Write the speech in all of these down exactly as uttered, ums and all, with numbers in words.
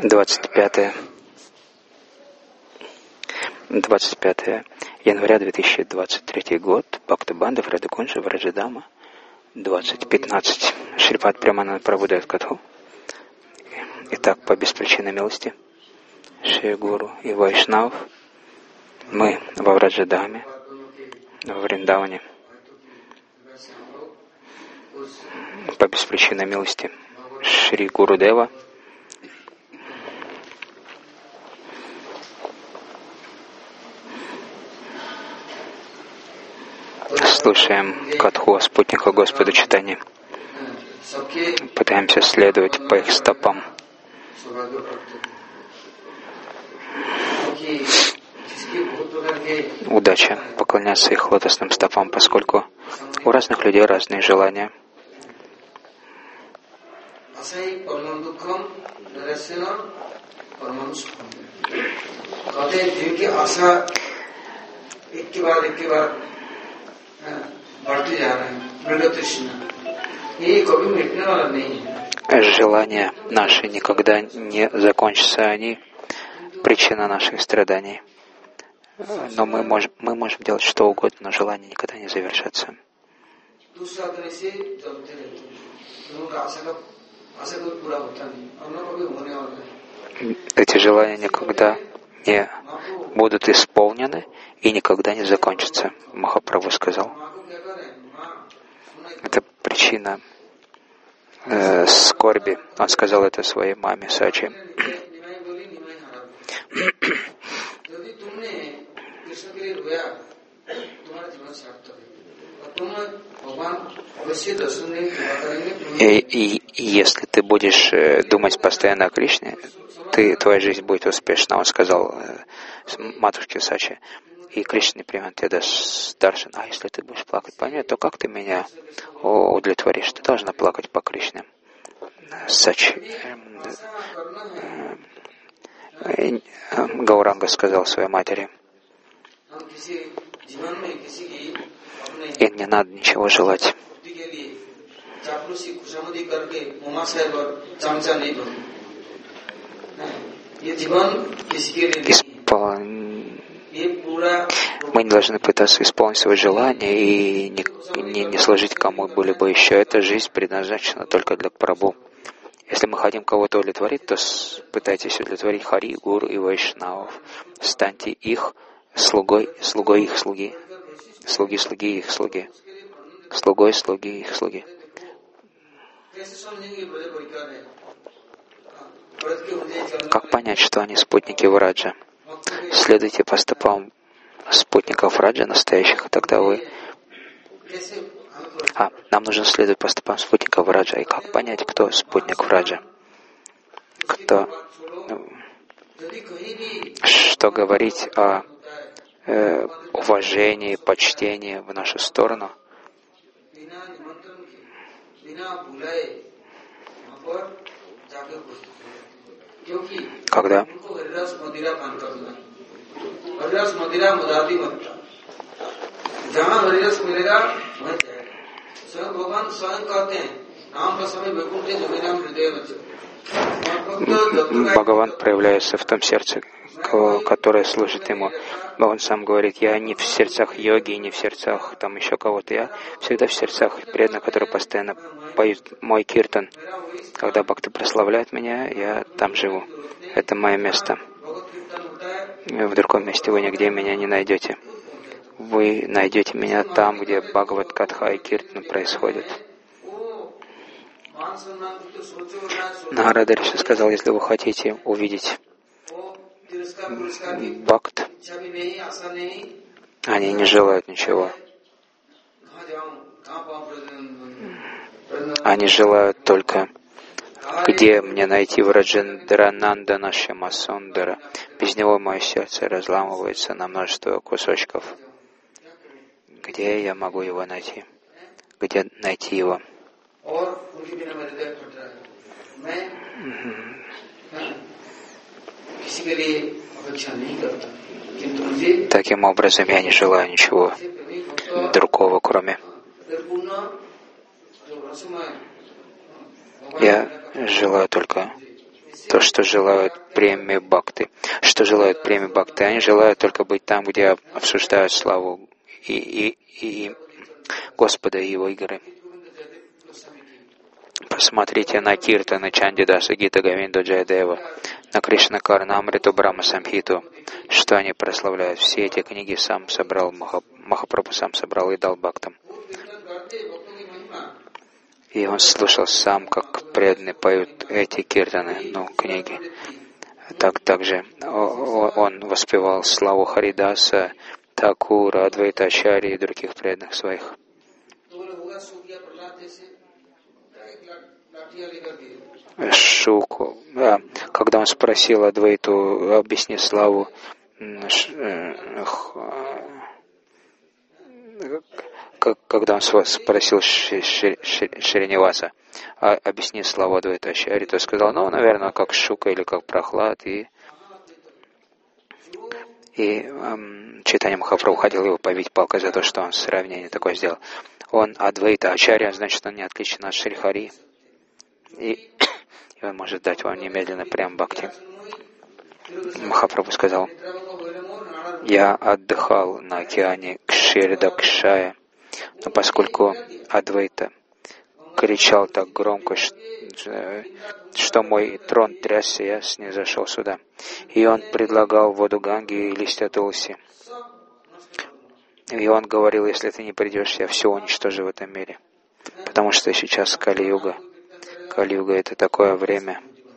двадцать пятое двадцать пятое января две тысячи двадцать третий год. Бхактабанда Врадакунджа Враджадама двадцать пятнадцать. Шрипад Премананда Прабhu дает катху. Итак, по беспричинной милости Шри Гуру и Вайшнав, мы во Враджадаме, в Вриндаване, по беспричинной милости Шри Гурудева, слушаем катху о спутниках Господа Чайтаньи, пытаемся следовать по их стопам. Удача поклоняться их лотосным стопам, поскольку у разных людей разные желания. Желания наши никогда не закончатся, они причина наших страданий. Но мы можем, мы можем делать что угодно, но желания никогда не завершатся. Эти желания никогда не будут исполнены и никогда не закончатся. Махапрабху сказал. Это причина э, скорби. Он сказал это своей маме Сачи. И, и, и если ты будешь э, думать постоянно о Кришне, ты, твоя жизнь будет успешна. Он сказал э, матушке Сачи. И Кришна не примет тебя даршан. А если ты будешь плакать по мне, то как ты меня удовлетворишь? Ты должна плакать по Кришне. Сачи. Гауранга сказал своей матери. И не надо ничего желать. Испол... Мы не должны пытаться исполнить свои желания и не, не, не служить кому-либо еще. Эта жизнь предназначена только для Прабху. Если мы хотим кого-то удовлетворить, то пытайтесь удовлетворить Хари, Гуру и Вайшнавов. Станьте их слугой, слугой их слуги. Слуги, слуги их слуги. Слугой, слуги их слуги. Как понять, что они спутники Враджа? Следуйте по стопам спутников Враджа настоящих, и тогда вы... А, нам нужно следовать по стопам спутников Враджа. И как понять, кто спутник Враджа? Кто... Что говорить о э, уважении, почтении в нашу сторону? Когда Бхагаван проявляется в том сердце, которое служит ему. Он сам говорит, я не в сердцах йоги, не в сердцах там еще кого-то, я всегда в сердцах преданных, которые постоянно поют мой киртан. Когда бхакты прославляют меня, я там живу. Это мое место. В другом месте вы нигде меня не найдете. Вы найдете меня там, где Бхагават Катха и Киртан происходит. Нарада Риши сказал, если вы хотите увидеть бхакт, они не желают ничего. Они желают только, где мне найти Враджендранандана Шьямасундара. Без него мое сердце разламывается на множество кусочков. Где я могу его найти? Где найти его? Таким образом, я не желаю ничего другого, кроме Я желаю только то, что желают премии бхакти. Что желают премии бхакти? Они желают только быть там, где обсуждают славу и, и, и Господа и Его игры. Посмотрите на Киртана Чандидаса Гита Говинду Джайадева, на Кришна Карнамриту Брахма Самхиту, что они прославляют. Все эти книги сам собрал, Махапрабху сам собрал и дал бхактам. И он слушал сам, как преданные поют эти киртаны, ну, книги. Так, также он воспевал славу Харидаса, Такура, Адвайтачари и других преданных своих. Шуку, да, когда он спросил Адвайту, объясни славу, когда он спросил Шриниваса, объясни славу Адвайтачари, то сказал, ну, наверное, как Шука или как Прохлад, и И эм, Чайтанья Махапрабху хотел его побить палкой за то, что он сравнение такое сделал. Он Адвайта Ачарья, значит, он не отличен от Шрихари. И, и он может дать вам немедленно прям бхакти. Махапрабху сказал, я отдыхал на океане Кширдакшая, но поскольку Адвайта кричал так громко, что мой трон трясся, я снизошел сюда. И он предлагал воду Ганги и листья Тулси. И он говорил, если ты не придешь, я все уничтожу в этом мире. Потому что сейчас Кали-юга. Кали-юга — это такое время.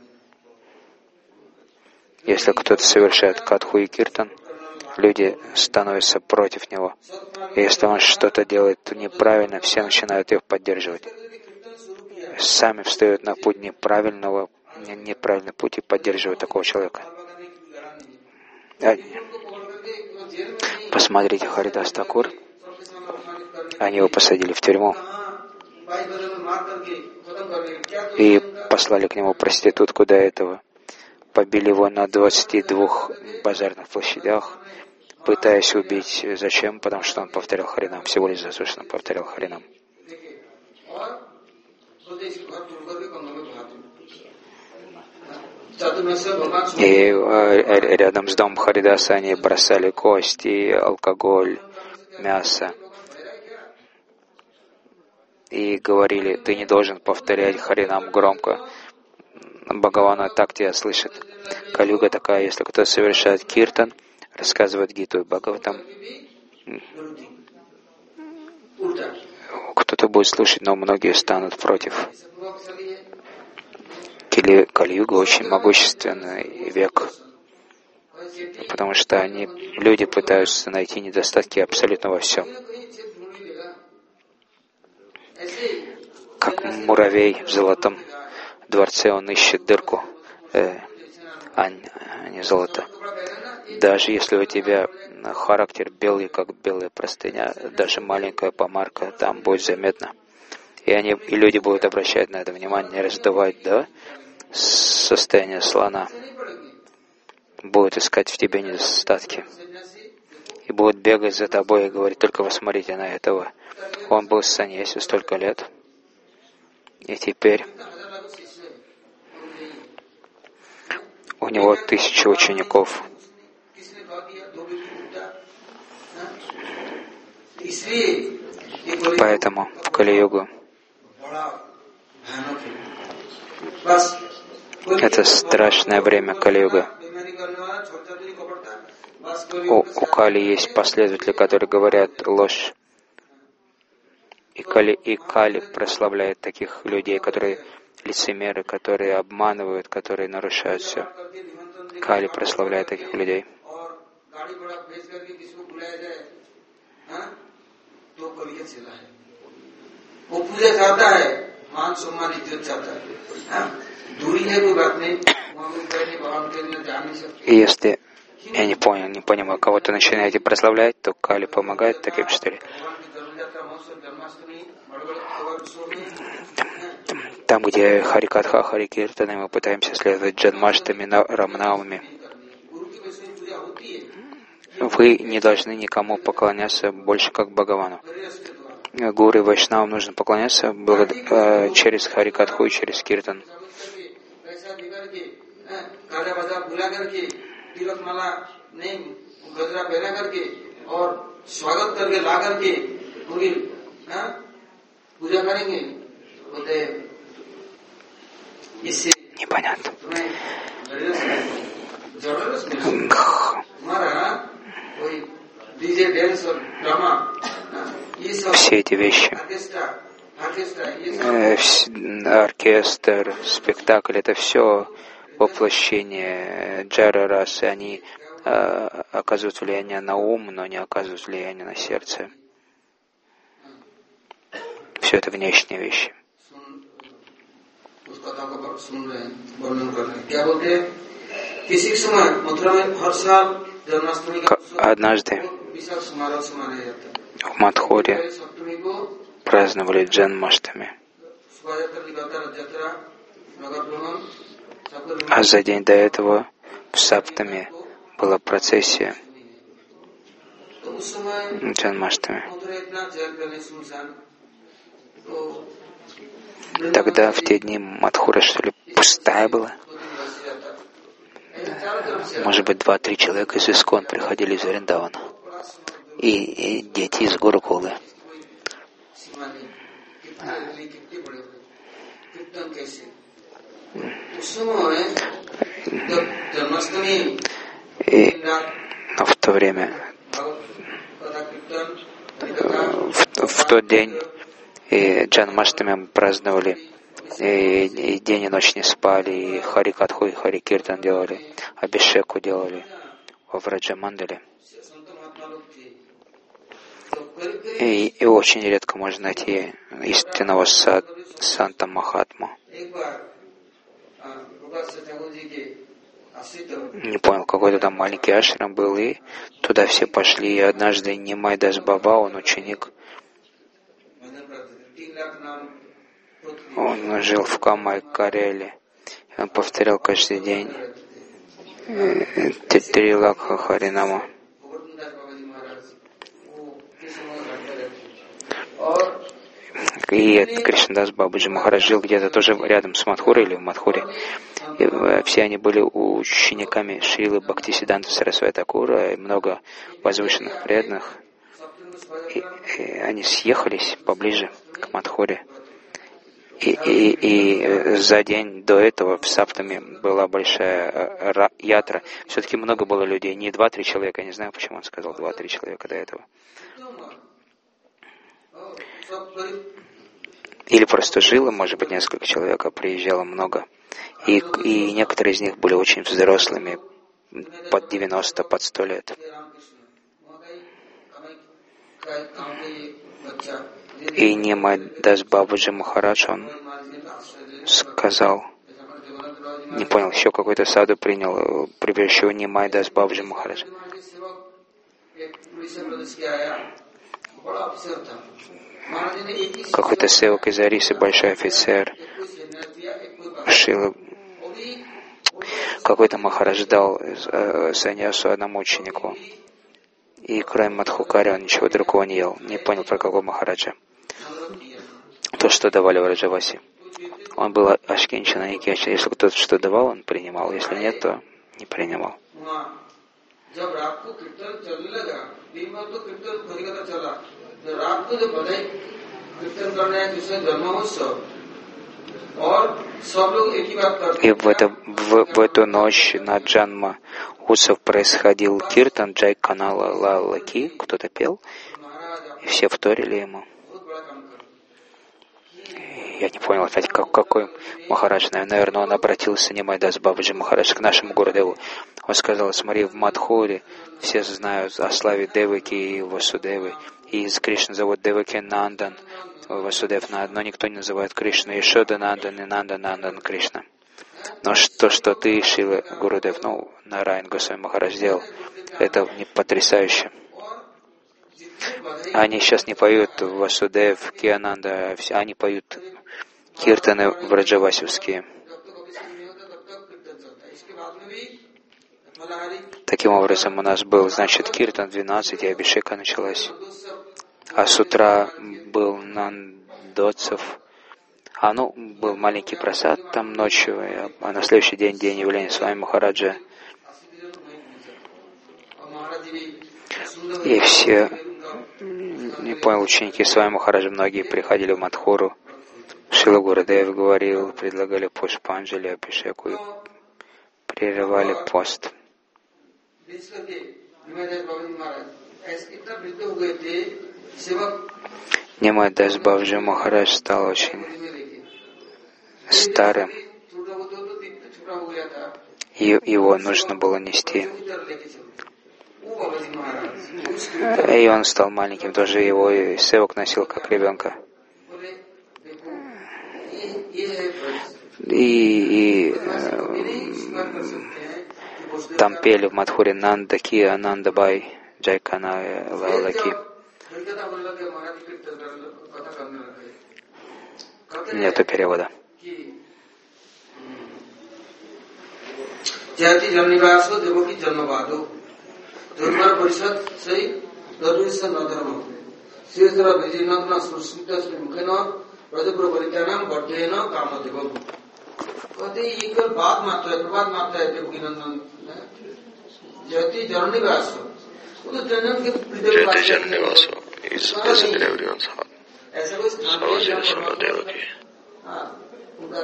Если кто-то совершает катху и киртан, люди становятся против него. И если он что-то делает неправильно, все начинают его поддерживать. Сами встают на путь неправильного, неправильный путь и поддерживают такого человека. Посмотрите, Харидас Такур, они его посадили в тюрьму и послали к нему проститутку до этого. Побили его на двадцати двух базарных площадях, пытаясь убить. Зачем? Потому что он повторял Харинам, всего лишь за то, что он повторял Харинам. И рядом с домом Харидаса они бросали кости, алкоголь, мясо. И говорили, ты не должен повторять Харинам громко. Бхагавана так тебя слышит. Кали-юга такая, если кто совершает киртан, рассказывает Гиту и Бхагаватам, кто-то будет слушать, но многие станут против. Кали-юга очень могущественный век, потому что они, люди пытаются найти недостатки абсолютно во всем. Как муравей в золотом дворце, он ищет дырку, э, а не золото. Даже если у тебя характер белый, как белая простыня, даже маленькая помарка, там будет заметно. И, они, и люди будут обращать на это внимание, не раздавать до состояния слона. Будут искать в тебе недостатки. И будут бегать за тобой и говорить, только вы смотрите на этого. Он был в саньясе столько лет. И теперь у него тысячи учеников. Поэтому в Кали-югу это страшное время Кали-юга. У, у Кали есть последователи, которые говорят ложь. И Кали, и Кали прославляет таких людей, которые лицемеры, которые обманывают, которые нарушают все. Кали прославляет таких людей. И если, я не понял, не понимаю, кого-то начинаете прославлять, то Кали помогает таким, что ли? Там, где Харикатха, Харикиртаны, мы пытаемся следовать Джанмаштами, Рамнавами. Вы не должны никому поклоняться больше, как Бхагавану. Гуру и Вайшнавам нужно поклоняться благодар... через Харикатху и через Киртан. Непонятно. Все эти вещи, оркестр, спектакль, это все воплощение джара расы, они э, оказывают влияние на ум, но не оказывают влияние на сердце. Все это внешние вещи. Однажды в Мадхуре праздновали Джанмаштами, а за день до этого в Саптами была процессия Джанмаштами. Тогда в те дни Мадхура, что ли, пустая была? Может быть, два-три человека из Искон приходили из Вриндавана. И, и дети из Гурукулы. И но в то время, в, в тот день, и Джанмаштами праздновали, и, и день и ночь не спали, и Харикатху, и Харикиртан делали, Абишеку делали во Враджамандале. И, и очень редко можно найти истинного сад, Санта Махатму. Не понял, какой-то там маленький ашрам был, и туда все пошли. И однажды Нимай Дас Баба, он ученик, он жил в Камай Кареле. Он повторял каждый день Три Лакха Харинама. И Кришнадас Бабаджи Махарадж жил где-то тоже рядом с Мадхурой или в Мадхуре. И все они были учениками Шрилы Бхактисиданта Сарасвати Такура, и много возвышенных преданных. И, и они съехались поближе к Мадхуре. И, и, и за день до этого в Саптами была большая ятра. Все-таки много было людей, не два-три человека. Я не знаю, почему он сказал два-три человека до этого. Или просто жило, может быть, несколько человек, а приезжало много. И, и некоторые из них были очень взрослыми, под девяносто, под сто лет. И Нимай Дас Бабаджи Махарадж, он сказал, не понял, еще какой-то саду принял, прибежище Нимай Дас Бабаджи Махарадж. Какой-то севак из Арисы, большой офицер, Шила, какой-то Махарадж дал э, саньясу одному ученику. И кроме Мадхукари он ничего другого не ел. Не понял, про какого Махараджа. То, что давали в Раджаваси. Он был ашкинчан, а не кечан. Если кто-то что давал, он принимал. Если нет, то не принимал. И в, это, в, в эту ночь на Джанма Усав происходил киртан Джай Канала Лалаки, кто-то пел, и все вторили ему. И я не понял опять, как, какой Махарадж. Наверное, он обратился, Нимай Дас Бабаджи Махарадж, к нашему Гурудеву. Он сказал: смотри, в Мадхуре все знают о славе Деваки и Васудевы. И из Кришны зовут Деваки Нандан, Васудев Нандан, но никто не называет Кришну Ешода Нандан и Нанда Нандан Кришна. Но то, что ты, Шила Гурудев, ну, Нараян Госвами Махарадж сделал, это потрясающе. Они сейчас не поют Васудев, Киананда, они поют киртаны враджавасевские. Таким образом, у нас был, значит, киртан двенадцать, и абишека началась. А с утра был Нандоцев, А ну, был маленький прасад там ночью, а на следующий день, день явления с вами Махараджа. И все, не понял, ученики с вами Махараджа, многие приходили в Мадхуру. Шрила Гурудев говорил, предлагали Пушпанджали, Абхишеку и прерывали пост. Нимай Дас Бабаджи Махарадж стал очень старым, и его нужно было нести. И он стал маленьким, тоже его и севак носил как ребенка. И, и э, там пели в Мадхуре Нандаки, Анандабай, Джайкана, Лалаки. Нету перевода. Jati Jannivaso Devaki Janmavado Dharmar Parishad Sai Dharmisa Nadharma Srisara Vijayanathana Sursmita Sri Mukhena Rajapura Paritanam Bhattena Kamadevam. कहते ये केवल बात मात्र है, प्रबाद मात्र है देवकी नंदन जयति जननिवास वो तो जनन के जननिवास is present in everyone's heart. ऐसा कोई स्थान Devaki. हाँ उनका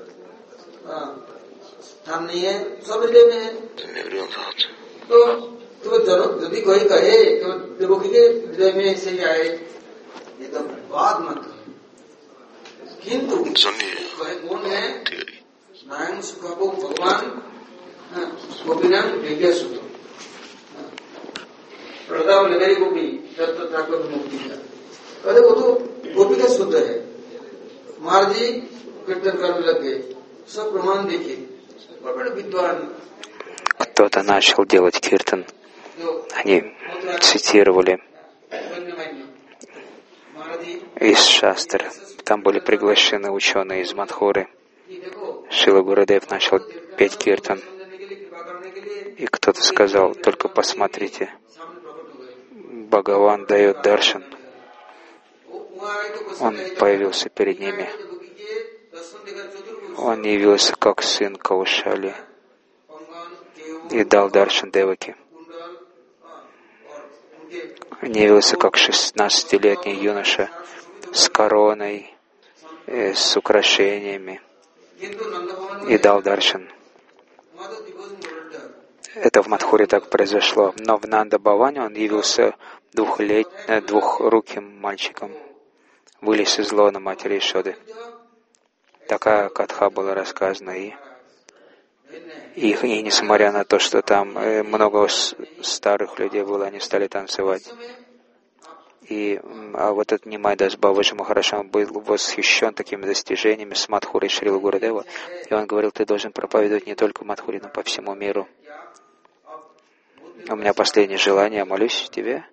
स्थान नहीं है, सब हृदय में है. In everyone's heart. तो तो जरूर यदि कोई कहे कि देवकी के हृदय में से आए, ये तो बात मात्र है. किंतु कौन है नारायण सुखभोग भगवान गोपीनाम विज्ञा सूत्र प्रताप नगरी गोपी दत्त ठाकुर मुक्ति का कहते वो तो गोपी का शुद्ध है. महाराज जी कीर्तन करने लग गए, सब प्रमाण देखे, बड़े विद्वान. Кто-то начал делать киртан, они цитировали из шастр. Там были приглашены ученые из Мадхуры. Шрила Гурудев начал петь киртан. И кто-то сказал, только посмотрите, Бхагаван дает даршан. Он появился перед ними. Он явился как сын Каушали и дал даршан Деваки. Он явился как шестнадцатилетний юноша с короной, с украшениями и дал даршан. Это в Мадхуре так произошло. Но в Нанда-Бхаване он явился двухлет... двухруким мальчиком, вылез из лона матери Ишоды. Такая катха была рассказана. И, и, и несмотря на то, что там много старых людей было, они стали танцевать. И, а вот этот Нимай Дас Бабаджи Махарадж, он был восхищен такими достижениями с Мадхурой Шрила Гурудева. И он говорил, ты должен проповедовать не только в Мадхуре, но по всему миру. У меня последнее желание, я молюсь тебе.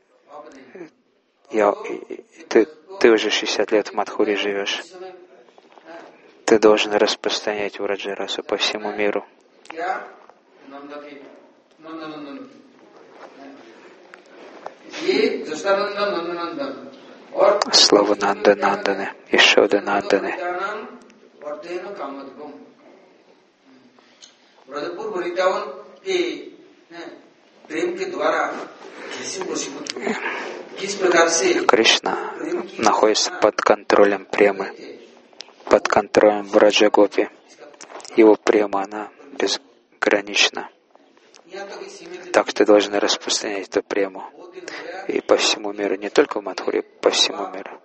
Я, ты, ты уже шестьдесят лет в Мадхуре живешь. Ты должен распространять Враджарасу по всему миру. Слава Нанда Нанданы, Ишода Нанданы. Кришна находится под контролем премы, под контролем Враджагопи. Его према, она безгранична. Так что должны распространять эту прему и по всему миру, не только в Мадхуре, по всему миру.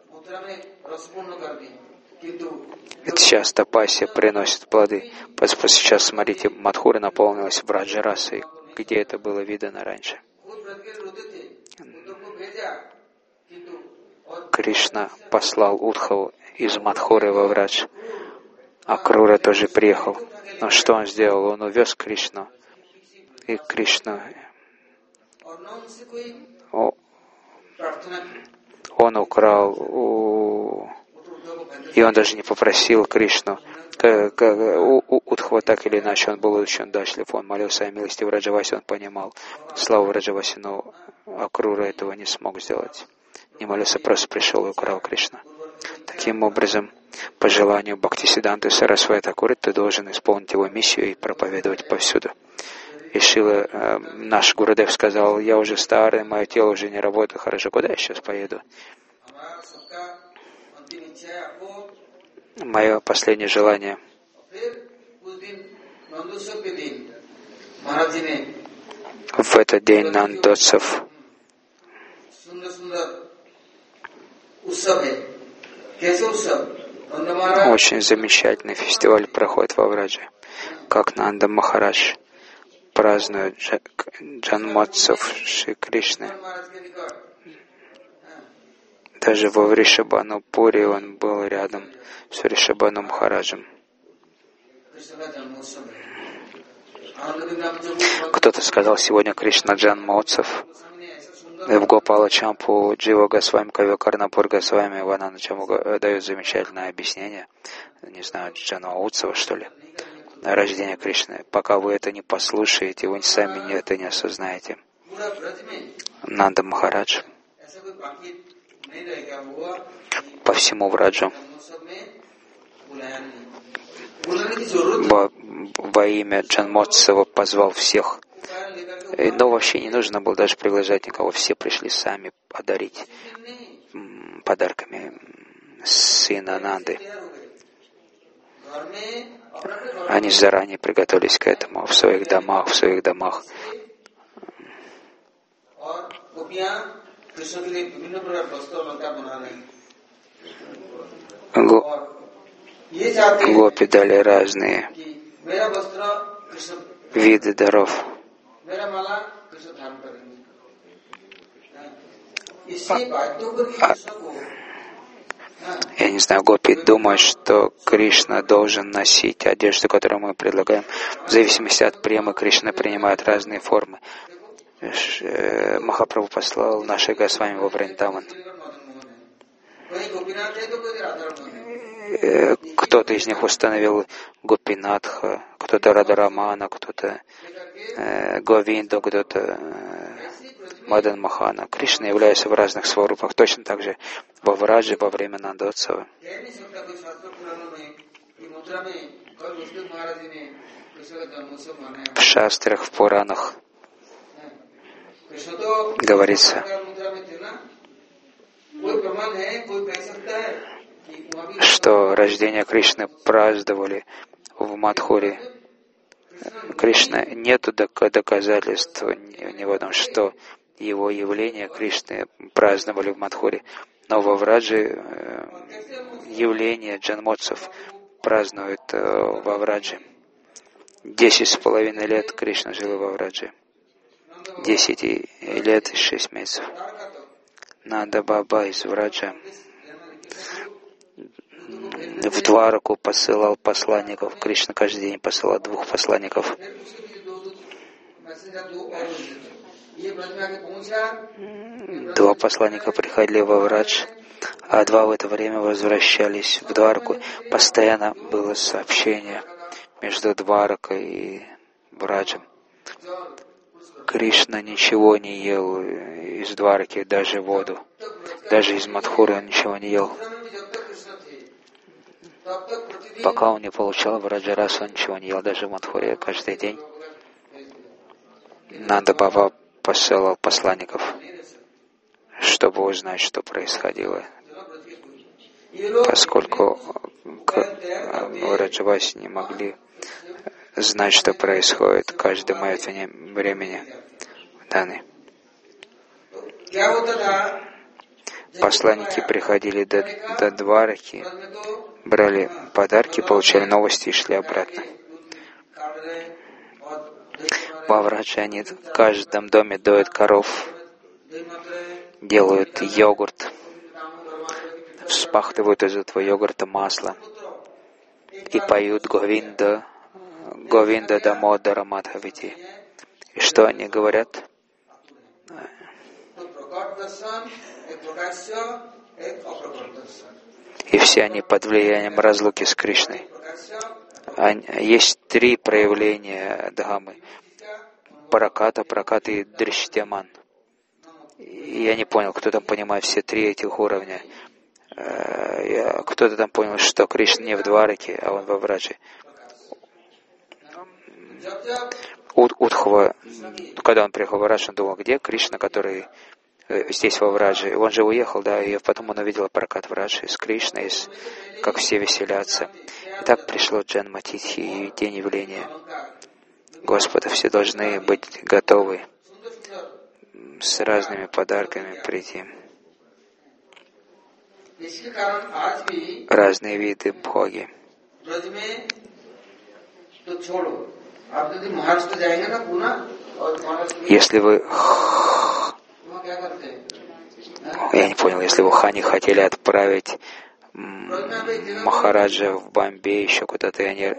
Это сейчас тапасия приносит плоды. Поскольку сейчас, смотрите, Мадхура наполнилась Враджарасой, где это было видано раньше. Кришна послал Удхаву из Мадхуры во Врадж. Акрура тоже приехал. Но что он сделал? Он увез Кришну. И Кришна, он украл, у... и он даже не попросил Кришну. У Удхава так или иначе, он был очень удачлив, он молился о милости Враджаваси, он понимал славу Враджаваси, но Акрура этого не смог сделать. Не молился, просто пришел и украл Кришну. Таким образом, по желанию Бхактисиддханты Сарасвати Такура, ты должен исполнить его миссию и проповедовать повсюду. И Шила, э, наш Гурудев сказал: я уже старый, мое тело уже не работает хорошо, куда я сейчас поеду? Мое последнее желание. В этот день Нандотсов очень замечательный фестиваль проходит во Врадже, как Нанда Махарадж празднует Джанмотсов Шри Кришны. Даже во Вришабханупуре он был рядом с Вришабхану Махараджем. Кто-то сказал сегодня Кришна Джанмотсов. В Гопала Чампу Джива Госвами Кавикарнапур Госвами Ванана Чаму дают замечательное объяснение. Не знаю, Джанмотсова, что ли. Рождение Кришны. Пока вы это не послушаете, вы сами это не осознаете. Нанда Махарадж по всему Враджу во, во имя Джанмотсова позвал всех. Но вообще не нужно было даже приглашать никого. Все пришли сами подарить подарками сына Нанды. Они заранее приготовились к этому в своих домах, в своих домах. Гопи дали разные виды даров. А, я не знаю, гопи думают, что Кришна должен носить одежду, которую мы предлагаем. В зависимости от премы Кришна принимает разные формы. Махапрабху послал наших Госвами во Вриндаван. Кто-то из них установил Гопинатха, кто-то Радарамана, кто-то э, Говинду, кто-то э, Мадан Махана. Кришна является в разных сварупах, точно так же во Врадже во время Нандотсава. В шастрах, в Пуранах говорится, что рождение Кришны праздновали в Мадхуре. Кришна, нету доказательств ни в этом, что его явление Кришны праздновали в Мадхуре. Но во Врадже явление Джанмотсов празднуют во Врадже. Десять с половиной лет Кришна жил во Врадже. Десять лет и шесть месяцев. Нанда Баба из Враджа в Двараку посылал посланников. Кришна каждый день посылал двух посланников. Два посланника приходили во Врадж, а два в это время возвращались в Двараку. Постоянно было сообщение между Дваракой и Враджем. Кришна ничего не ел из Двараки, даже воду. Даже из Мадхуры он ничего не ел. Пока он не получал Враджарасу, он ничего не ел, даже в Мадхуре каждый день. Нанда Баба посылал посланников, чтобы узнать, что происходило. Поскольку Враджаваси не могли знать, что происходит каждый момент времени в данный. Посланники приходили до, до Двараки, брали подарки, получали новости и шли обратно. Во Врадже они в каждом доме доят коров, делают йогурт, вспахтывают из этого йогурта масло и поют Говинда, Говинда Дамодара Мадхавити. И что они говорят? И все они под влиянием разлуки с Кришной. Есть три проявления Дхаммы. Праката, Праката и Дриштяман. Я не понял, кто там понимает все три этих уровня. кто-то там понял, что Кришна не в Двараке, а он во Врадже. Удхва, когда он приехал в Врадж, он думал, где Кришна, который здесь во Врадже. Он же уехал, да, и потом он увидел прокат Враджи с Кришной, как все веселятся. И так пришло Джанма Титхи и день явления Господа. Все должны быть готовы с разными подарками прийти. Разные виды бхоги. Если вы... Я не понял, если вы Хани хотели отправить Махараджа в Бомбей, еще куда-то, и они...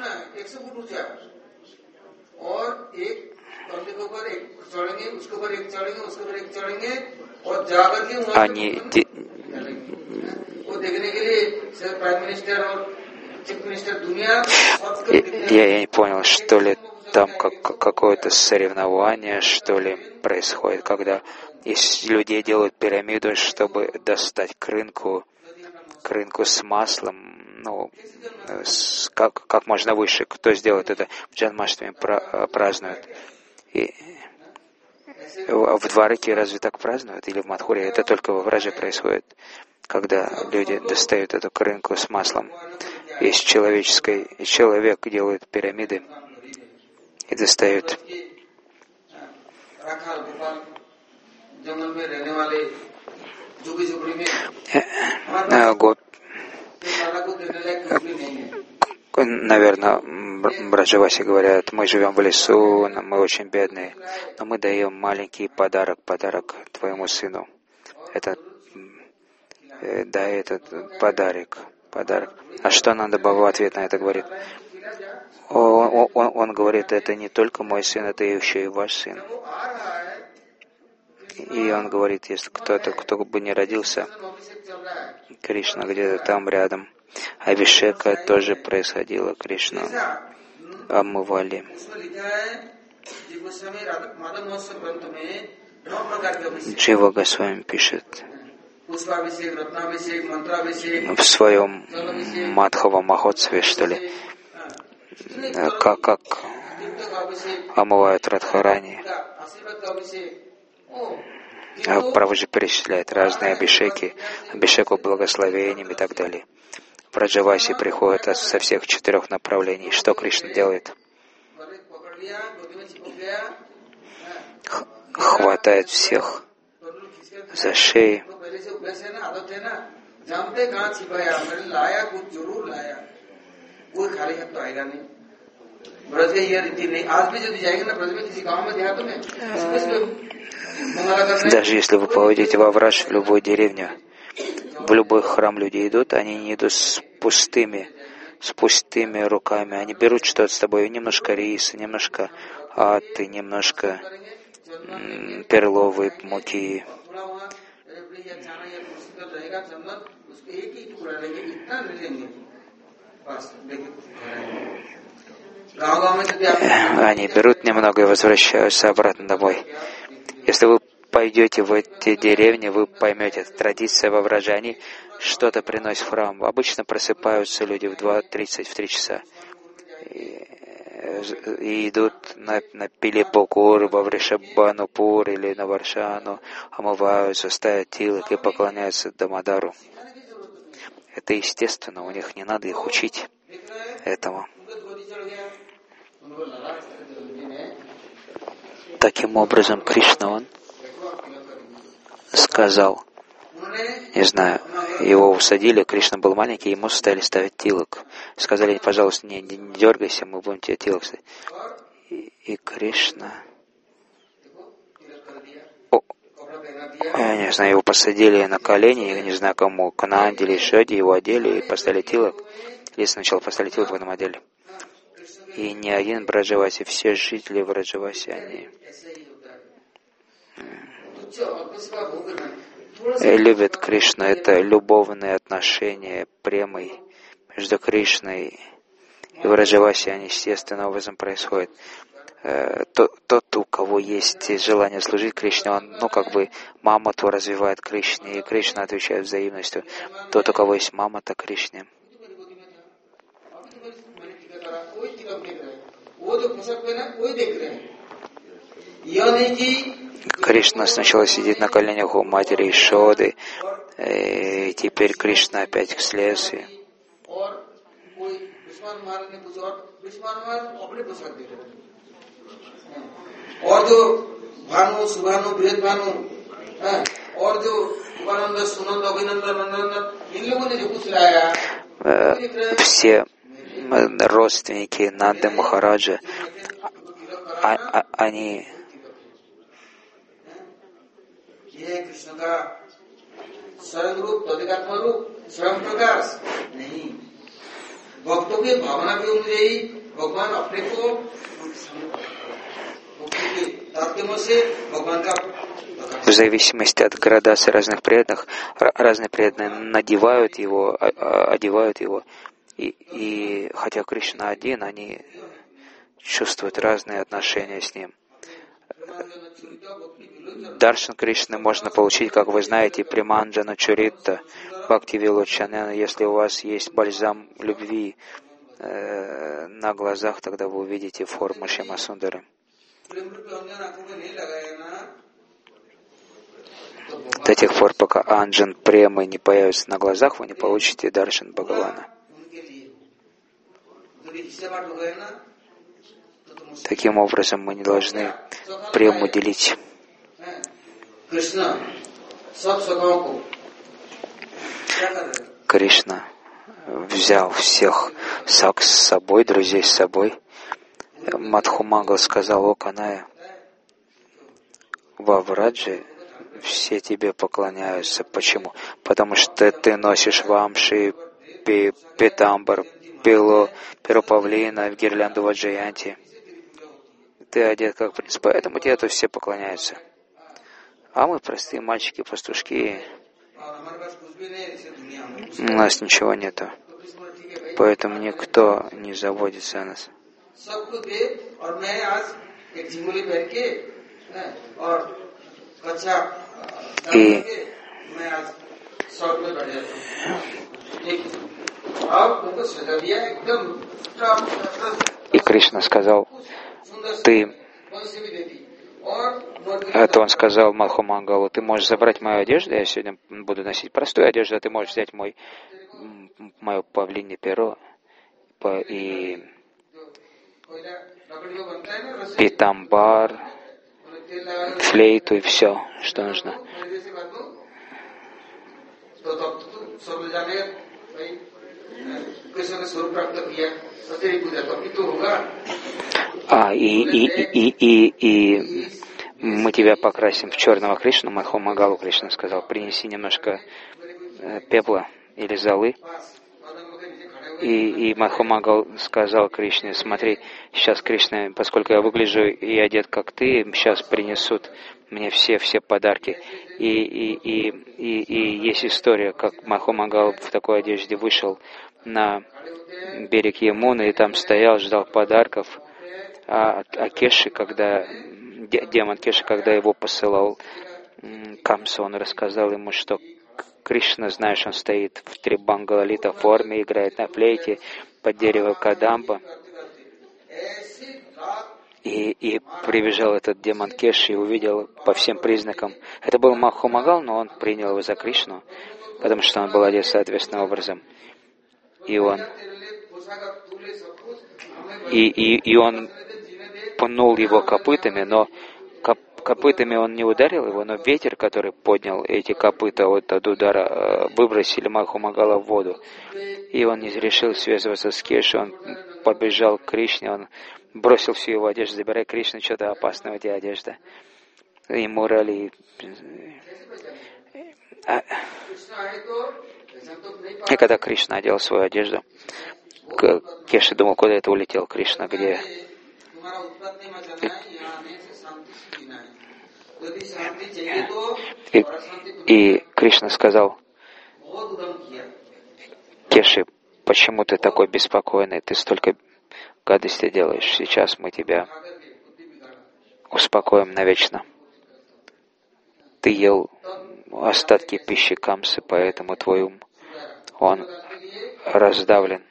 Они... Я, я не понял, что ли там как, какое-то соревнование, что ли, происходит, когда из людей делают пирамиду, чтобы достать к рынку, к рынку с маслом, ну, с, как, как можно выше. Кто сделает это? В Джанмаштами празднуют. И в Двараке разве так празднуют? Или в Мадхуре? Это только во Врадже происходит, когда люди достают эту рынку с маслом. Из человеческой, и человек делает пирамиды и достают. Наверное, Браджаваси говорят, мы живем в лесу, мы очень бедные, но мы даем маленький подарок, подарок твоему сыну. Это, да, этот подарок, подарок. А что надо бы в ответ на это говорит? Он, он, он говорит, это не только мой сын, это еще и ваш сын. И он говорит, если кто-то, кто бы не родился, Кришна где-то там рядом. Абхишека тоже происходило, Кришну омывали. Джива Госвами пишет в своем Мадхава Махотсве, что ли, как, как омывают Радхарани. Прабхуджи перечисляет разные абхишеки, абхишеку благословением и так далее. Браджаваси приходят со всех четырех направлений. Что Кришна делает? Хватает всех за шеи. Даже если вы пойдете во Врадж, в любую деревню, в любой храм люди идут, они не идут с пустыми, с пустыми руками. Они берут что-то с тобой, немножко риса, немножко аты, немножко м, перловой муки. Они берут немного и возвращаются обратно домой. Если вы пойдете в эти деревни, вы поймете, это традиция во Врадже, они что-то приносят в храм. Обычно просыпаются люди в два тридцать, в три часа. И, и идут на, на Пилипокур, во Вришабханупур или на Варшану, омываются, ставят тилок и поклоняются Дамадару. Это естественно, у них не надо их учить этому. Таким образом, Кришна, он сказал, не знаю, его усадили, Кришна был маленький, ему стали ставить тилок. Сказали, пожалуйста, не, не, не дергайся, мы будем тебе тилок ставить. И, и Кришна, О, я не знаю, его посадили на колени, я не знаю кому, Кананде или Шоди, его одели и поставили тилок. Или сначала поставили тилок, потом одели. И ни один Браджаваси, все жители Браджаваси, они любят Кришну. Это любовные отношения, премой между Кришной и Браджаваси, они естественным образом происходят. Тот, тот, у кого кого есть желание служить Кришне, он, ну, как бы мамату развивает Кришне, и Кришна отвечает взаимностью. Тот, у кого есть мамата Кришне. Кришна сначала сидит на коленях у матери Ишоды, и теперь Кришна опять слез. Все родственники Нанды Махараджа, а, а, они в зависимости от градации разных преданных, разные преданные надевают его, одевают его, и, и хотя Кришна один, они чувствуют разные отношения с ним. Даршан Кришны можно получить, как вы знаете, Приманджана Чуритта, Бхакти Вилочанена. Если у вас есть бальзам любви э, на глазах, тогда вы увидите форму Шьяма Сундары. До тех пор, пока Анджан Премы не появится на глазах, вы не получите Даршан Бхагавана. Таким образом, мы не должны прему делить. Кришна взял всех сак с собой, друзей с собой. Мадхумангал сказал: «О Каная, во Враджи все тебе поклоняются». Почему? Потому что ты носишь вамши, питамбар, пило, перо павлина, в гирлянду ваджаянти. Ты одет как принц, поэтому тебе тут все поклоняются. А мы простые мальчики-пастушки, у нас ничего нету, поэтому никто не заботится о нас. И, и Кришна сказал: ты, это он сказал Мадхумангалу: ты можешь забрать мою одежду, я сегодня буду носить простую одежду, а ты можешь взять мой, мое павлинье перо и питамбар, флейту и все, что нужно. А, и, и, и, и, и мы тебя покрасим в черного Кришну. Мадхумангалу Кришна сказал: принеси немножко пепла или золы. И, и Мадхумангал сказал Кришне: смотри, сейчас, Кришна, поскольку я выгляжу и одет как ты, сейчас принесут мне все, все подарки. И, и, и, и, и есть история, как Мадхумангал в такой одежде вышел на берег Ямуны и там стоял, ждал подарков. А, а Кеши, когда, демон Кеши, когда его посылал Камса, он рассказал ему, что Кришна, знаешь, он стоит в трибангалалита форме, играет на флейте под деревом Кадамба. И, и прибежал этот демон Кеши и увидел по всем признакам. Это был Мадхумангал, но он принял его за Кришну, потому что он был одет соответственным образом. И он, и, и, и он пнул его копытами, но коп, копытами он не ударил его, но ветер, который поднял эти копыта от, от удара, выбросили Мадхумангала в воду. И он не решил связываться с Кеши, он побежал к Кришне, он бросил всю его одежду: забирай, Кришна, что-то опасное у тебя одежда. И Мурали. И когда Кришна одел свою одежду, Кеши думал, куда это улетел Кришна, где... И, и Кришна сказал: Кеши, почему ты такой беспокойный, ты столько гадости делаешь, сейчас мы тебя успокоим навечно. Ты ел остатки пищи Камсы, поэтому твой ум, он раздавлен.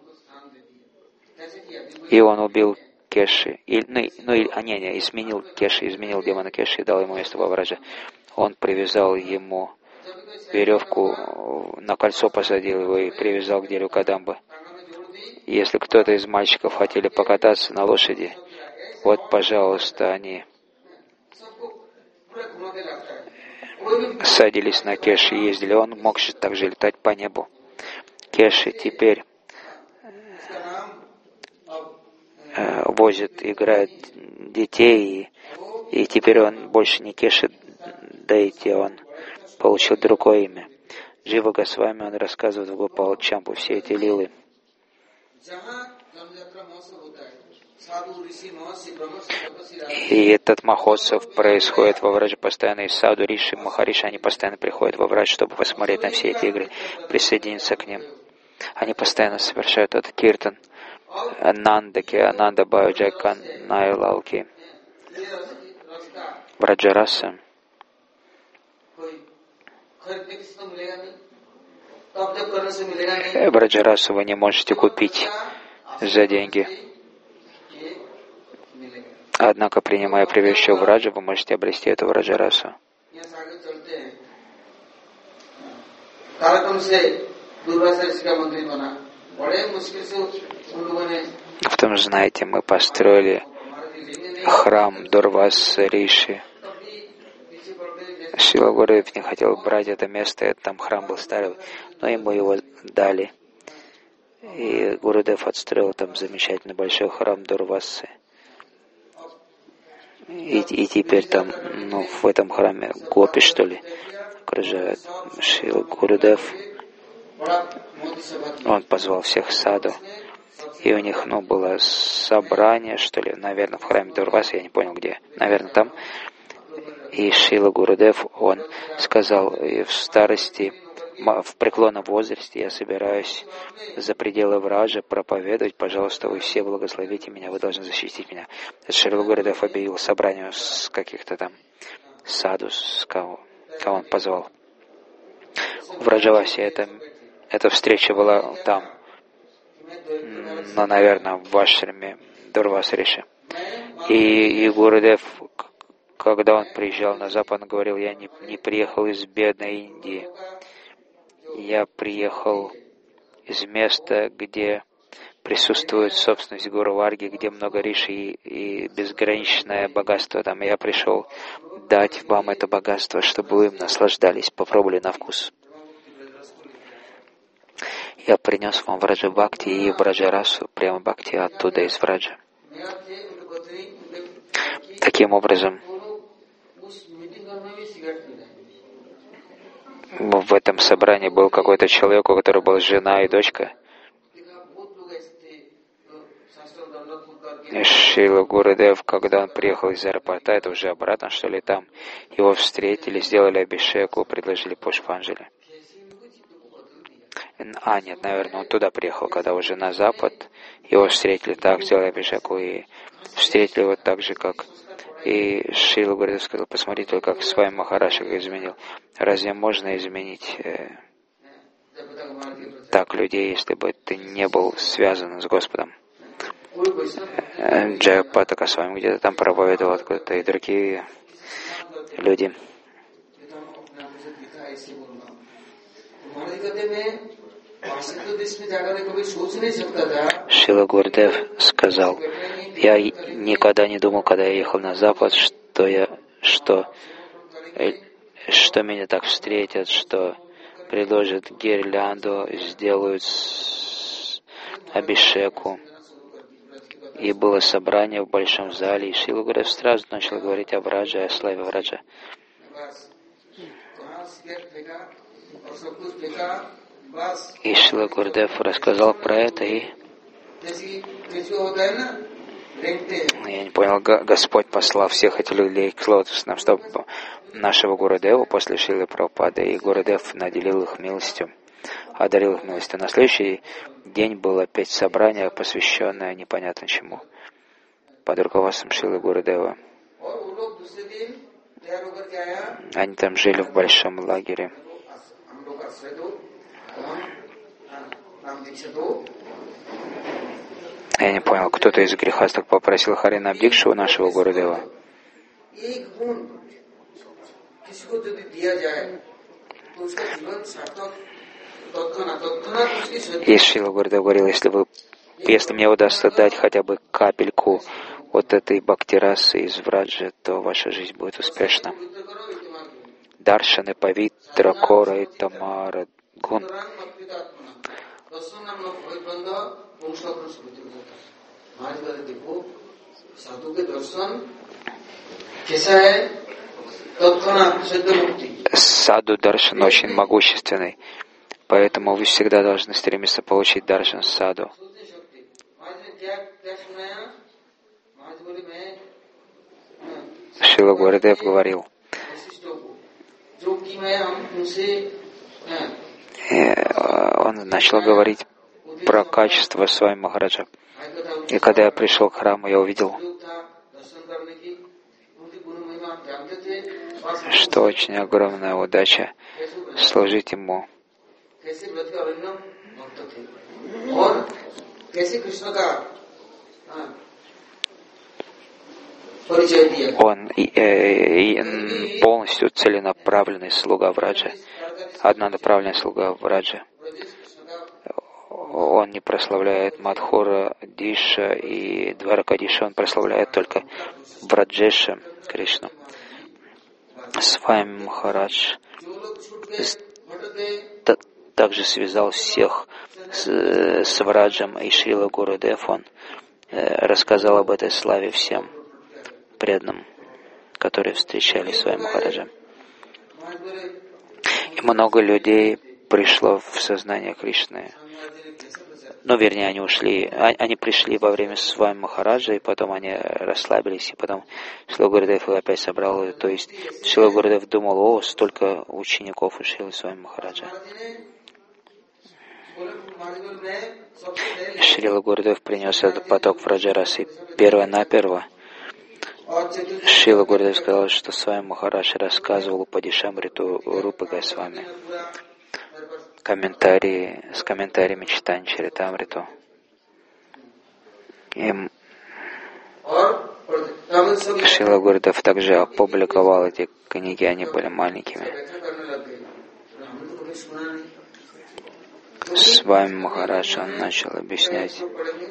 И он убил Кеши. И, ну, ну, а не, не, изменил Кеши, изменил демона Кеши и дал ему место во враже. Он привязал ему веревку, на кольцо посадил его и привязал к дереву Кадамбы. Если кто-то из мальчиков хотели покататься на лошади, вот, пожалуйста, они садились на Кеши и ездили. Он мог же также летать по небу. Кеши теперь э, возит, играет детей, и, и теперь он больше не Кеши Дейти, он получил другое имя. Джива Госвами, он рассказывает в Гопал Чампу все эти лилы. И этот махотсов происходит во Врадже постоянно, и Саду, Риши, Махариши, они постоянно приходят во Врадж, чтобы посмотреть на все эти игры, присоединиться к ним. Они постоянно совершают этот киртан. Анандаки, Ананда Баджака, Найлалки, Враджараса. Враджарасу вы не можете купить за деньги. Однако, принимая прибежище в Враджа, вы можете обрести эту Враджарасу. В том, знаете, мы построили храм Дурваса Риши. Шрила Гурудев не хотел брать это место, там храм был старый, но ему его дали. И Гурудев отстроил там замечательный большой храм Дурвасы. И, и теперь там, ну, в этом храме гопи, что ли, окружают Шрила Гурудев. Он позвал всех саду. И у них, ну, было собрание, что ли, наверное, в храме Дурвасы, я не понял где, наверное, там. И Шрила Гурудев, он сказал, и в старости, в преклонном возрасте я собираюсь за пределы Враджа проповедовать, пожалуйста, вы все благословите меня, вы должны защитить меня. Шрила Гурудев объявил собранию с каких-то там саду, с кого, кого он позвал. В Враджавасе эта, эта встреча была там, ну, наверное, в ашраме Дурваса Риши. И, и Гурудев, когда он приезжал на Запад, он говорил, я не, не приехал из бедной Индии. Я приехал из места, где присутствует собственность Гуру Варги, где много риши и, и безграничное богатство. Там я пришел дать вам это богатство, чтобы вы им наслаждались, попробовали на вкус. Я принес вам Враджа Бхакти и Враджа Расу, прямо Бхакти оттуда, из Враджа. Таким образом, в этом собрании был какой-то человек, у которого была жена и дочка. И Шрила Гурудев, когда он приехал из аэропорта, это уже обратно, что ли, там, его встретили, сделали абишеку, предложили пушпанджали. А, нет, наверное, он туда приехал, когда уже на Запад, его встретили так, сделали абишеку, и встретили вот так же, как... И Шрила Гурудев сказал, посмотрите, как с вами Махарадж изменил. Разве можно изменить э, так людей, если бы ты не был связан с Господом? Э, Джайапатака с вами где-то там проповедовал откуда-то, и другие люди. Шрила Гурудев сказал, я никогда не думал, когда я ехал на Запад, что я, что, что меня так встретят, что предложат гирлянду, сделают абишеку. И было собрание в большом зале, и Шрила Гурудев сразу начал говорить о Врадже, о славе Враджа. И Шрила Гурудев рассказал про это, и я не понял, Господь послал всех этих людей к лотосам, чтобы нашего Гурудева после Шрилы Прабхупады, и Гурудев наделил их милостью, одарил их милостью. На следующий день было опять собрание, посвященное непонятно чему, под руководством Шрилы Гурудева. Они там жили в большом лагере. Я не понял, кто-то из грехастых попросил Харинам Дикшу у нашего Гурудева. И Шрила Гурудев говорил, если вы, если мне удастся дать хотя бы капельку вот этой бхакти-расы из Враджи, то ваша жизнь будет успешна. Даршаны, Павитра, Кора и Тамара, Гун. Саду Даршан очень могущественный, поэтому вы всегда должны стремиться получить Даршан Саду. Шрила Гурудев говорил, и он начал говорить про качество Свами Махараджа. И когда я пришел к храму, я увидел, что очень огромная удача служить ему. Он и, и, и полностью целенаправленный слуга Враджа, однонаправленный слуга Враджа. Он не прославляет Мадхура, Диша и Дваракадиша, он прославляет только Враджеша Кришну. Свами Махарадж также связал всех с, с Враджем, и Шрила Гурудев, он рассказал об этой славе всем преданным, которые встречали Свами Махараджа. И много людей пришло в сознание Кришны. Ну, вернее, они ушли, они пришли во время Свами Махараджа, и потом они расслабились, и потом Шрила Гурудев их опять собрал. То есть Шрила Гурудев думал, о, столько учеников у Шрилы Свами Махараджа. Шрила Гурудев принес этот поток Враджарасы перво-наперво. Шрила Гурудев сказал, что Свами Махарадж рассказывал Упадишамриту Рупы Госвами. Комментарии с комментариями читания Чаритамриту. И Шрила Гурудев также опубликовал эти книги, они были маленькими. Свами Махарадж, он начал объяснять.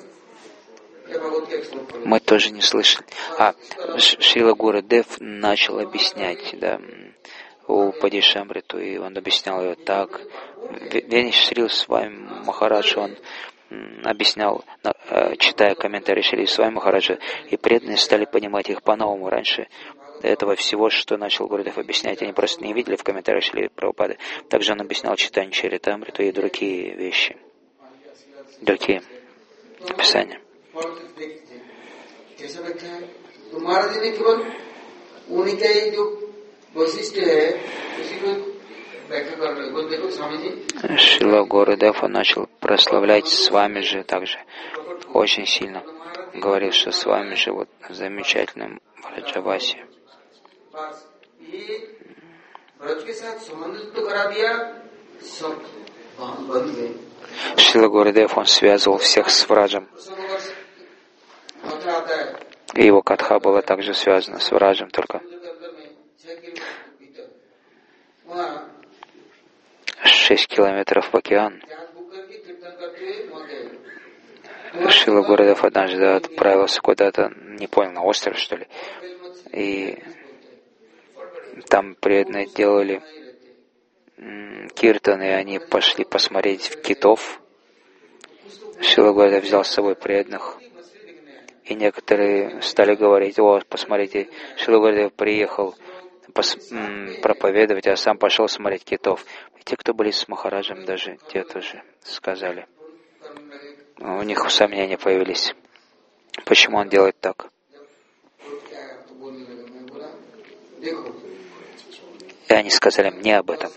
Мы тоже не слышали. А, Шрила Гурудев начал объяснять, да, у Падишамриту, и он объяснял ее так. Весь Шрила Свами Махарадж, он объяснял, читая комментарии Шрила Свами Махараджа, и преданные стали понимать их по-новому. Раньше этого всего, что начал Гурудев объяснять, они просто не видели в комментариях Шрила Прабхупады. Также он объяснял читание Чаритамриту и другие вещи, другие писания. Шрила Гурудев начал прославлять Свами же также очень сильно. Говорил, что Свами живут в замечательном Враджавасе. Шрила Гурудев, он связывал всех с Враджем. И его катха была также связана с Враджем, только шесть километров в океан. Шрила Гурудев однажды отправился куда-то, не понял, на остров, что ли. И там преданные делали киртан, и они пошли посмотреть китов. Шрила Гурудев взял с собой преданных. И некоторые стали говорить, о, посмотрите, Шрила Гурудев приехал пос, м, проповедовать, а сам пошел смотреть китов. И те, кто были с Махараджем, даже те тоже сказали. У них сомнения появились. Почему он делает так? И они сказали мне об этом.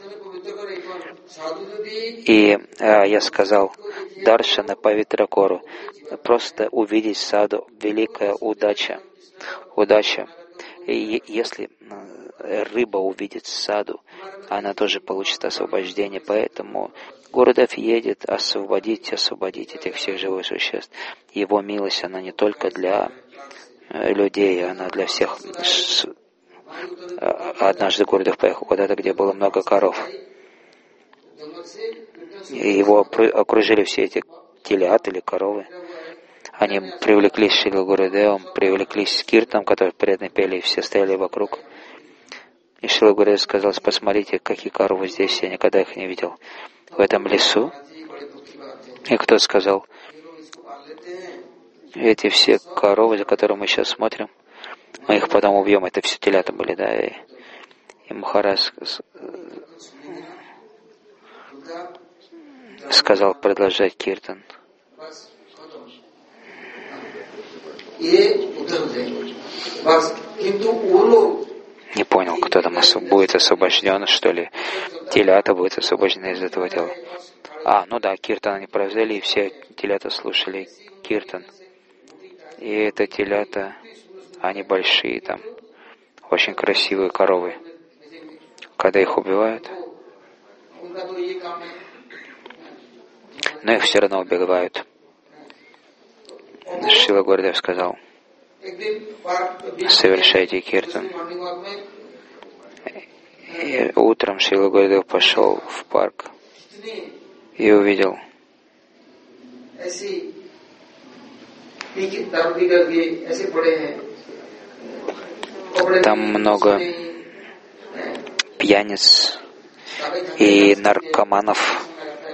И а, я сказал, Даршана Павитракору, просто увидеть саду — великая удача. Удача. И если рыба увидит саду, она тоже получит освобождение. Поэтому Гурудев едет освободить, освободить этих всех живых существ. Его милость, она не только для людей, она для всех. Однажды Гурудев поехал куда-то, где было много коров. И его окружили все эти телят или коровы. Они привлеклись Шрила Гурудевом, привлеклись Киртаном, который преданно пели, и все стояли вокруг. И Шрила Гурудев сказал: посмотрите, какие коровы здесь, я никогда их не видел. В этом лесу. И кто сказал: эти все коровы, за которыми мы сейчас смотрим, мы их потом убьем. Это все телята были, да. И, и Махарадж сказал продолжать киртан. Не понял, кто там будет освобожден, что ли. Телята будут освобождены из этого дела. А, ну да, киртан они произвели, и все телята слушали киртан. И это телята, они большие там, очень красивые коровы. Когда их убивают, но их все равно убивают. Шрила Гурудев сказал: совершайте киртан. И утром Шрила Гурудев пошел в парк и увидел там много пьяниц и наркоманов.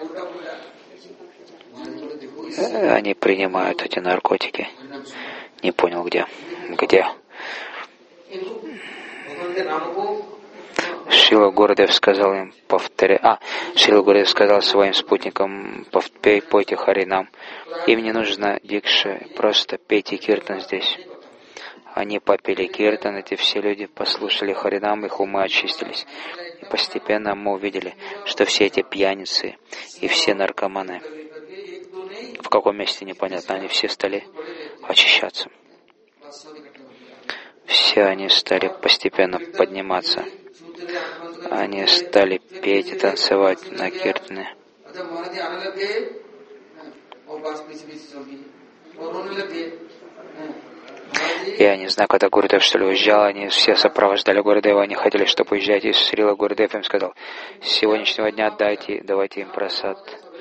Они принимают эти наркотики. Не понял, где. Где? Шрила Гурудев сказал им повторять. А, Шрила Гурудев сказал своим спутникам: пойте Харинам. Им не нужно дикша, просто пейте киртан здесь. Они попели киртан, эти все люди послушали Харинам, их умы очистились. И постепенно мы увидели, что все эти пьяницы и все наркоманы, в каком месте непонятно, они все стали очищаться. Все они стали постепенно подниматься. Они стали петь и танцевать на киртане. Я не знаю, когда Гурудев, что ли, уезжал, они все сопровождали Гурудева, они хотели, чтобы уезжать, и Шрила Гурудев им сказал: с сегодняшнего дня дайте, давайте им просад.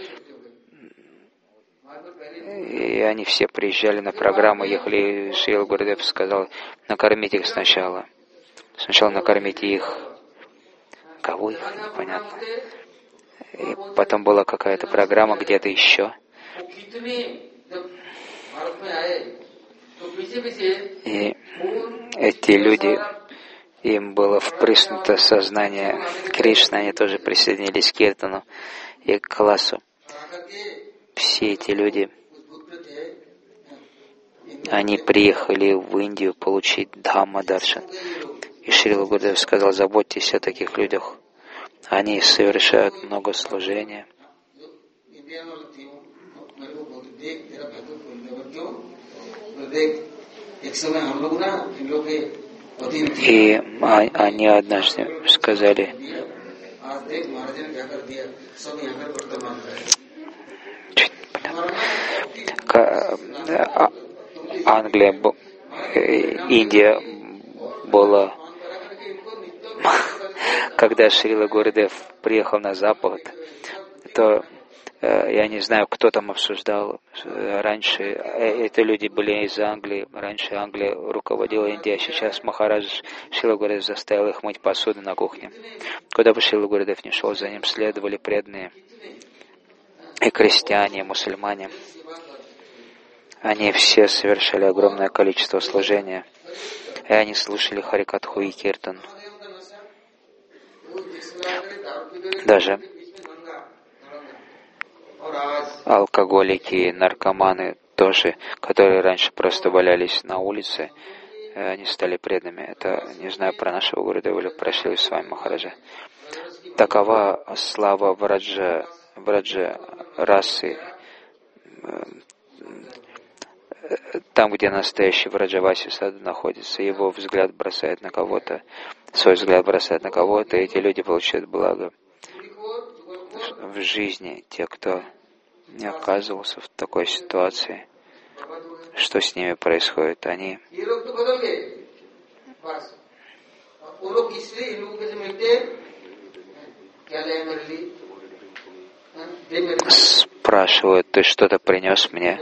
И они все приезжали на программу, ехали, и Шрила Гурудев сказал: накормите их сначала. Сначала накормите их. Кого их? Непонятно. И потом была какая-то программа где-то еще. И эти люди, им было впрыснуто сознание Кришны, они тоже присоединились к киртану и к классу. Все эти люди, они приехали в Индию получить Дхамма-даршан. И Шрила Гурудев сказал: заботьтесь о таких людях. Они совершают много служения. И они однажды сказали: Англия, Индия была... Когда Шрила Гурудев приехал на Запад, то я не знаю, кто там обсуждал. Раньше эти люди были из Англии. Раньше Англия руководила Индией, а сейчас Махарадж Шрила Гурудев заставил их мыть посуду на кухне. Куда бы Шрила Гурудев ни шел, за ним следовали преданные и крестьяне, и мусульмане. Они все совершали огромное количество служения, и они слушали Харикатху и Киртан. Даже алкоголики, наркоманы тоже, которые раньше просто валялись на улице, они стали преданными. Это, не знаю, про нашего Гурудева или про Шрилу с вами Махараджа. Такова слава Враджа, Враджа расы, там, где настоящий Враджаваси саду находится, его взгляд бросает на кого-то, свой взгляд бросает на кого-то, и эти люди получают благо в жизни. Те, кто не оказывался в такой ситуации, что с ними происходит? Они спрашивают: ты что-то принес мне?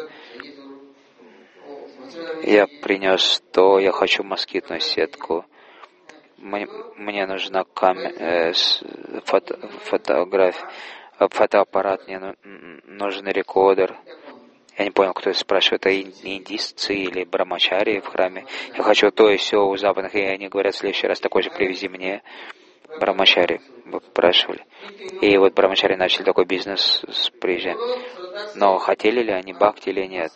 Я принес то, я хочу москитную сетку. Мне, мне нужна камера, э, фото, фотография, фотоаппарат, мне нужен рекордер. Я не понял, кто это спрашивает, это индийцы или брамачари в храме. Я хочу то и все у западных, и они говорят: в следующий раз такой же привези мне. Брамачари спрашивали. И вот брамачари начали такой бизнес с приезжаем. Но хотели ли они бхакти или нет?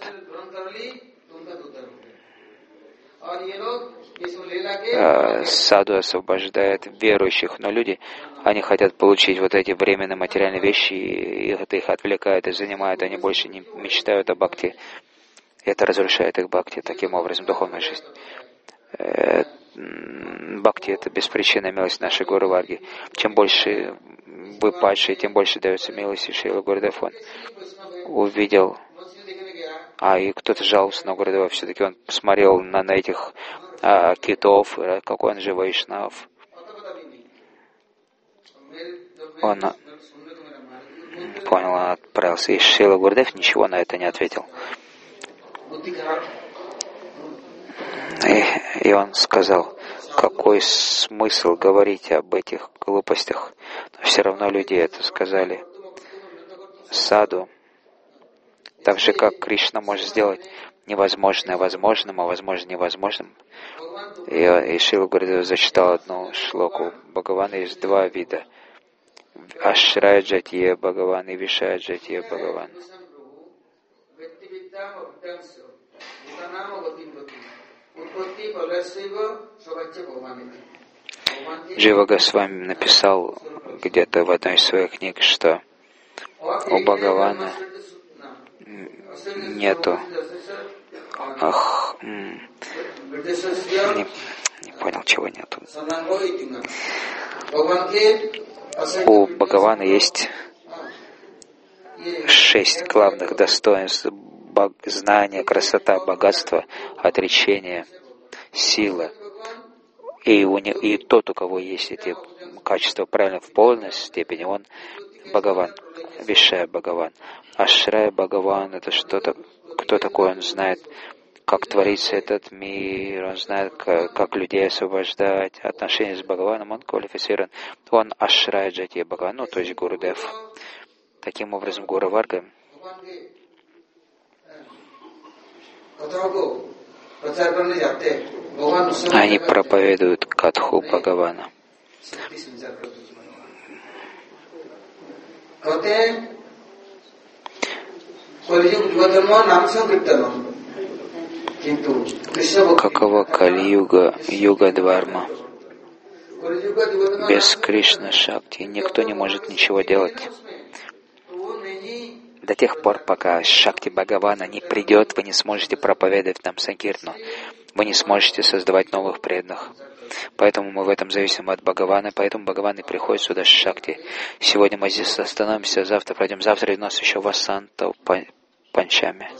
Саду освобождает верующих, но люди, они хотят получить вот эти временные материальные вещи, и это их отвлекает и занимает, они больше не мечтают о бхакти. Это разрушает их бхакти, таким образом, духовную жизнь. Бхакти — это беспричинная милость нашей Гуру Варги. Чем больше вы падшие, тем больше дается милости. Шрила Гурудев, он увидел, а и кто-то жаловался на Гурудева, все-таки он посмотрел на, на этих а, китов, какой он же вайшнав. Он понял, он отправился. И Шрила Гурудев ничего на это не ответил. И, и он сказал: какой смысл говорить об этих глупостях? Но все равно люди это сказали. Саду, так же как Кришна может сделать невозможное возможным, а возможное невозможным. И, и Шрила Гурудев зачитал одну шлоку. Бхагавана есть два вида. Ашрая Джатия Бхагаван и Вишая Джатия Бхагаван. Джива Госвами написал где-то в одной из своих книг, что у Бхагавана нету... Ах, не, не понял, чего нету. У Бхагавана есть шесть главных достоинств: знание, красота, богатство, отречение, сила. И, у не, и тот, у кого есть эти качества правильно в полной степени, он Бхагаван, Вишая Бхагаван. Ашрая Бхагаван — это что-то, кто такой, он знает, как творится этот мир, он знает, как, как людей освобождать. Отношения с Бхагаваном, он квалифицирован. Он Ашрая Джатия Бхагаван, ну, то есть Гурудев. Таким образом, Гуру Варга они проповедуют Катху Бхагавана. Какова Кали-юга, юга Дварма? Без Кришна Шакти никто не может ничего делать. До тех пор, пока Шакти Бхагавана не придет, вы не сможете проповедовать нам Санкиртну. Вы не сможете создавать новых преданных. Поэтому мы в этом зависим от Бхагавана, поэтому Бхагаван и приходит сюда с Шакти. Сегодня мы здесь остановимся, завтра пройдем. Завтра у нас еще Васанта Панчами.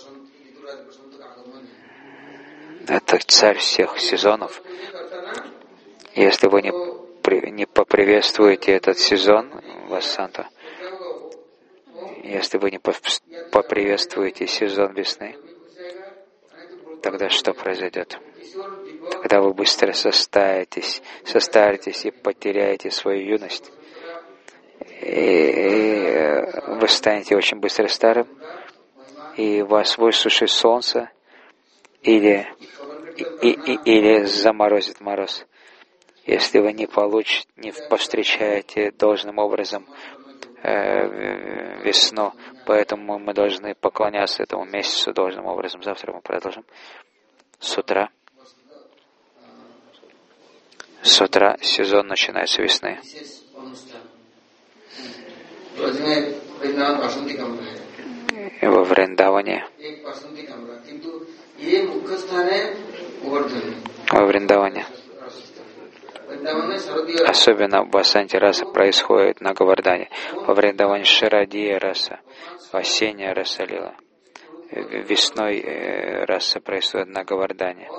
Это царь всех сезонов. Если вы не, при, не поприветствуете этот сезон Васанта, если вы не поприветствуете сезон весны, тогда что произойдет? Тогда вы быстро состаритесь, состаритесь и потеряете свою юность. И вы станете очень быстро старым, и вас высушит солнце, или, и, и, или заморозит мороз. Если вы не получите, не повстречаете должным образом э, весну, поэтому мы должны поклоняться этому месяцу должным образом. Завтра мы продолжим. С утра. С утра сезон начинается с весны. И во Вриндаване во Вриндаване. Особенно в Басанте раса происходит на Говардане. Во Вриндаване Шарадия раса, осенняя раса лила. Весной раса происходит на Говардане.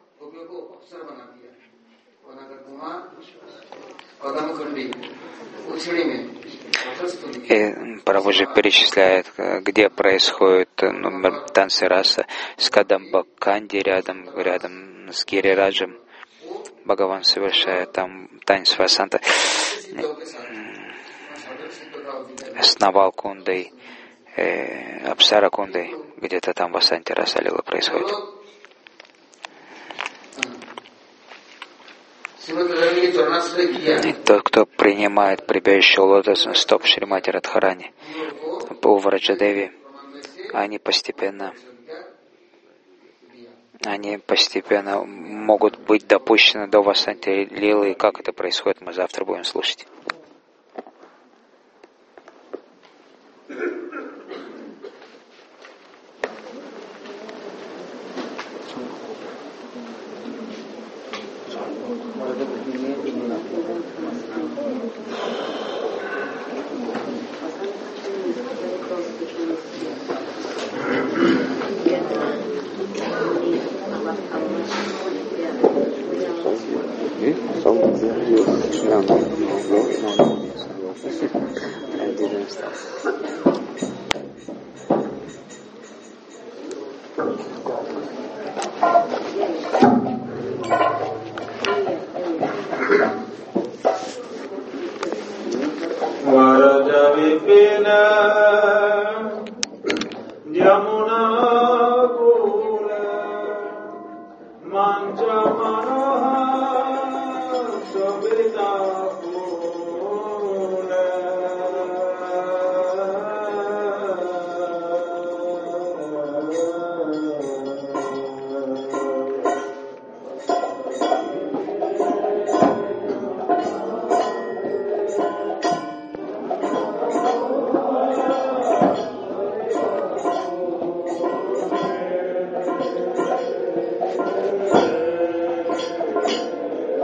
И Прабхуджи перечисляет, где происходят ну, танцы раса с Кадамбаканди рядом, рядом с Гирираджем. Бхагаван совершает там танец Васанта с Навалкундой, э, Апсаракундой, где-то там Васанти раса лила происходит. И тот, кто принимает прибежище у лотосных стоп Шримати Радхарани по Враджадеви, они постепенно, они постепенно могут быть допущены до Васанти Лилы. И как это происходит, мы завтра будем слушать.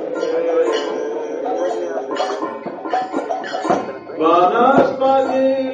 Vanaspati